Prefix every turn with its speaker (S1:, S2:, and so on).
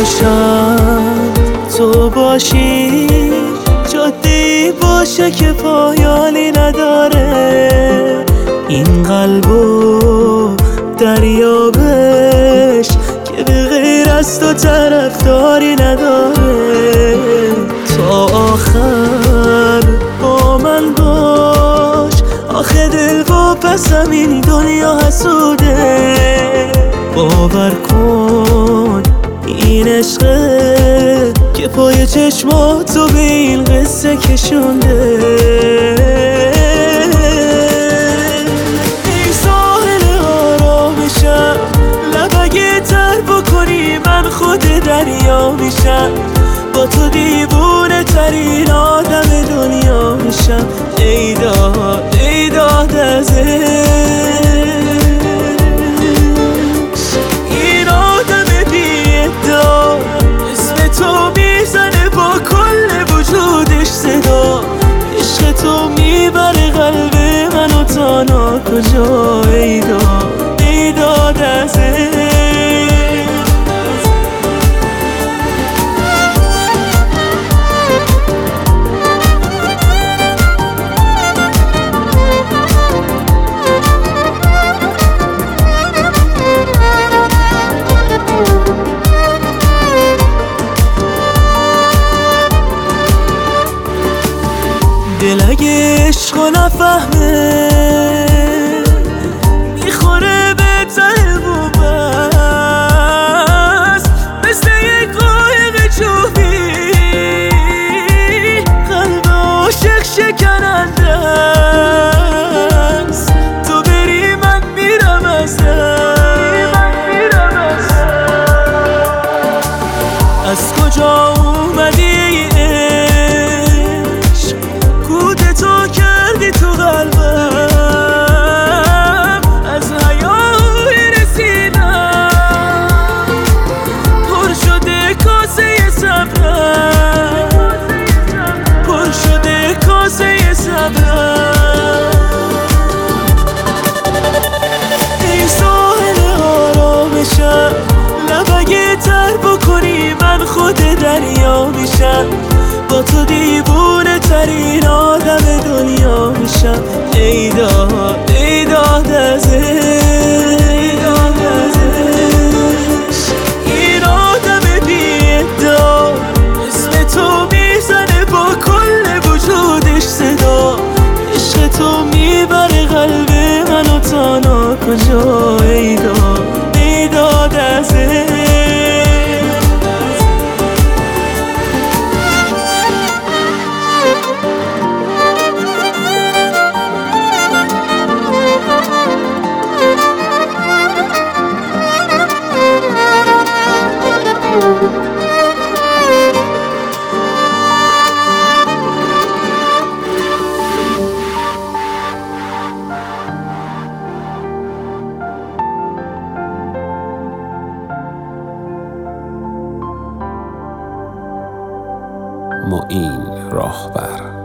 S1: میشم تو باشی، جاده‌ای باشه که پایانی نداره. این قلبو دریابش که به غیر از تو طرفداری نداره. تا آخر با من باش، آخه دل و پسم این دنیا حسوده. باور کن این عشقه که پای چشماتو به این قصه کشونده. ای ساحل آرامشم، لب اگه تر بکنی من خود دریا میشم. با تو دیوونه ترین آدم دنیا میشم. ای داد از این آدم بی‌ادعا، اسم تو میزنه با کل وجودش صدا. عشق تو میبره قلب منو تا ناکجا. ای داد از دل اگه عشقو نفهمه میخوره به ته بوبست، مثل یک قایق جوبی قلب عاشق شکننده است. تو بری من میرم از کجا اومدی تو قلبم، از حیای رسیدم پر شده کاسه صبرم، پر شده کاسه صبرم. ای ساحل آرامشم، لب اگه تر بکنی من خود دریا میشم. با تو دیوونه ترین آدم دنیا میشم. ای داد از این آدم بی‌ادعا، اسم تو میزنه با کل وجودش صدا. عشق تو میبره قلب منو تا ناکجا. ای داد از
S2: معین راهبر.